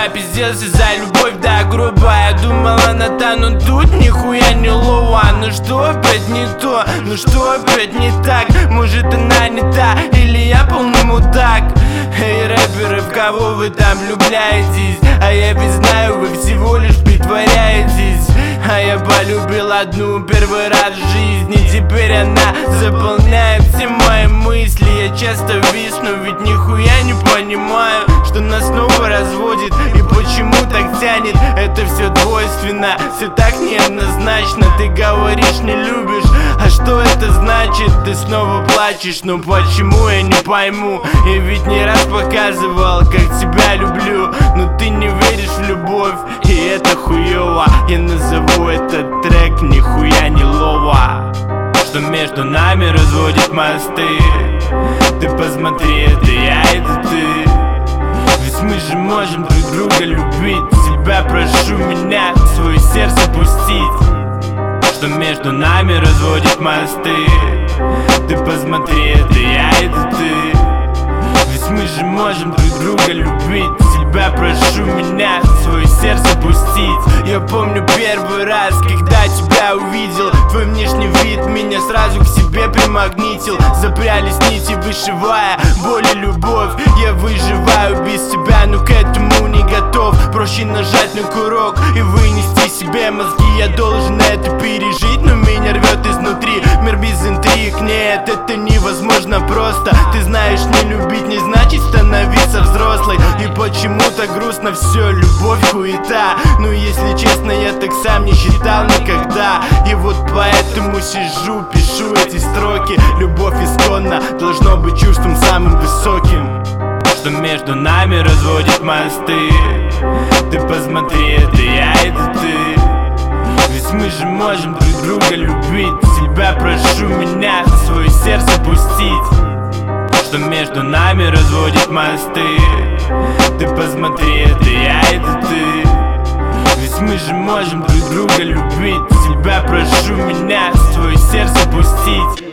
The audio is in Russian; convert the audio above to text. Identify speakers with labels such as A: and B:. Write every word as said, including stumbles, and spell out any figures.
A: да, пиздец из-за любовь, да, грубая. Думала она та, но тут нихуя не лова. Ну что опять не то, ну что опять не так? Может она не та, или я полный мудак? Эй, рэперы, в кого вы там влюбляетесь? А я ведь знаю, вы всего лишь притворяетесь. А я полюбил одну первый раз в жизни, теперь она заполняет все мои мысли. Я часто висну, ведь нихуя не понимаю, что нас снова разводит и почему так тянет. Это все двойственно, все так неоднозначно. Ты говоришь не любишь, а что это значит? Ты снова плачешь, но почему я не пойму? Я ведь не раз показывал, как тебя люблю, но ты не веришь в любовь, и это хуёво. Я назову этот трек нихуя не лова. Что между нами разводит мосты. Ты посмотри, это я, это ты. Ведь мы же можем друг друга любить. Тебя прошу меня в свое сердце пустить. Что между нами разводит мосты. Ты посмотри, это я, это ты. Ведь мы же можем друг друга любить. Тебя прошу меня в свое сердце пустить. Я помню первый раз, когда тебя увидел. Твой внешний вид меня сразу к себе примагнитил. Запрялись нити, вышивая боль и любовь. Я выживаю без тебя, но к этому не готов. Проще нажать на курок и вынести себе мозги. Я должен это пережить, но меня рвет изнутри. Мир без интриг, нет, это невозможно просто. Ты знаешь, не любить не значит становиться взрослой. И почему-то грустно все, любовь хуета. Ну если честно, я так сам не считал никогда. И вот поэтому сижу, пишу эти строки. Любовь исконна должно быть чувством самым высоким. Что между нами разводит мосты. Ты посмотри, это я, это ты. Ведь мы же можем друг друга любить. Тебя прошу меня в свое сердце пустить. Что между нами разводит мосты. Ты посмотри, это я, это ты. Ведь мы же можем друг друга любить. Тебя прошу меня в свое сердце пустить.